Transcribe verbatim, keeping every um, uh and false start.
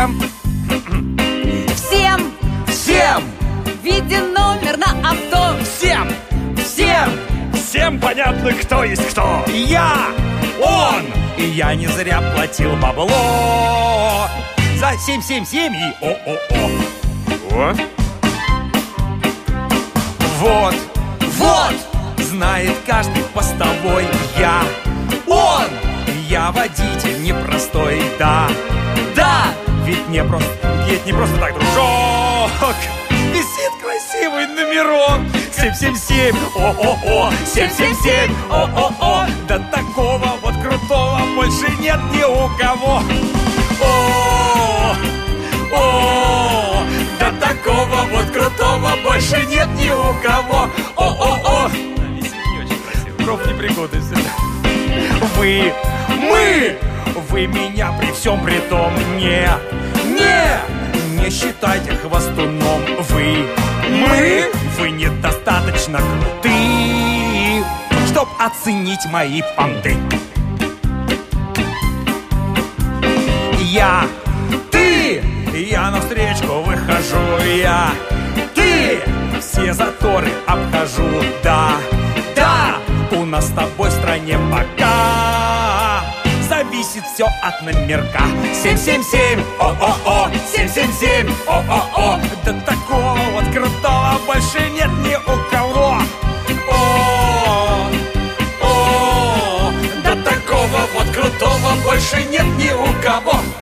Всем, Всем всем, виден номер на авто. всем, всем, Всем понятно, кто есть кто. я, он. И я не зря платил бабло за семь семь семь и о-о-о. О, Вот, вот, знает каждый постовой. Я, он, я водитель непростой. Да, да, ведь не просто, ведь не просто так, дружок. Висит красивый номерок семь семь семь, о-о-о, семь семь семь, о-о-о. Да такого вот крутого больше нет ни у кого. О, о, да такого вот крутого больше нет ни у кого. О-о-о. Проф непригодность. Вы, мы, вы меня при всем при том не, не, не считайте хвостуном. Вы, мы, вы недостаточно круты, чтоб оценить мои понты. Я, ты, я навстречу выхожу. Я, ты, все заторы обхожу. Да, да, у нас с тобой в стране пока зависит все от номерка. семь семь семь, о-о-о, семь семь семь, о-о-о. Да такого вот крутого больше нет ни у кого. О, о, да такого вот крутого больше нет ни у кого.